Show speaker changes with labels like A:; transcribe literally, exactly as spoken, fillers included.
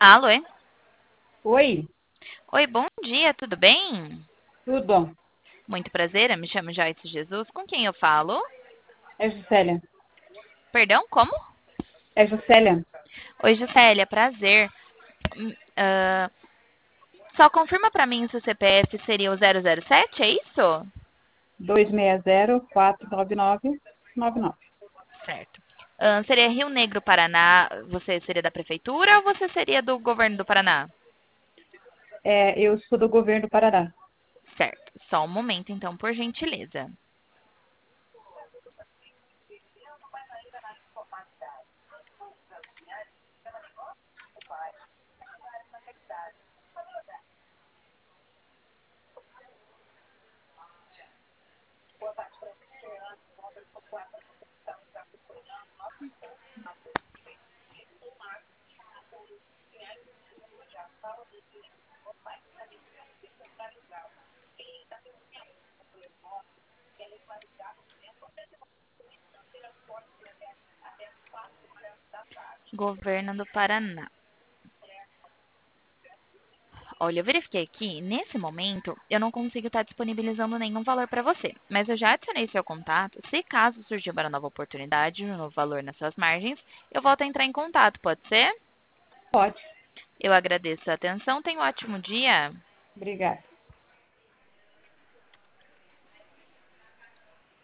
A: Alô? é?
B: Oi,
A: Oi, bom dia, tudo bem?
B: tudo?
A: Muito prazer, eu me chamo Joyce Jesus. Com quem eu falo?
B: É Juscelia.
A: Perdão, como?
B: É Juscelia.
A: Oi, Juscelia, prazer. Hum, ah, só confirma pra mim se o C P F seria o zero zero sete, é isso?
B: dois seis zero, quatro nove nove nove nove.
A: Certo. Ah, seria Rio Negro, Paraná. Você seria da prefeitura ou você seria do governo do Paraná?
B: É, eu sou do governo do Paraná.
A: Certo. Só um momento, então, por gentileza. Governo do Paraná. Olha, eu verifiquei aqui, nesse momento, eu não consigo estar disponibilizando nenhum valor para você, mas eu já adicionei seu contato. Se caso surgir uma nova oportunidade, um novo valor nas suas margens, eu volto a entrar em contato, pode ser?
B: Pode.
A: Eu agradeço a atenção, tenha um ótimo dia.
B: Obrigada.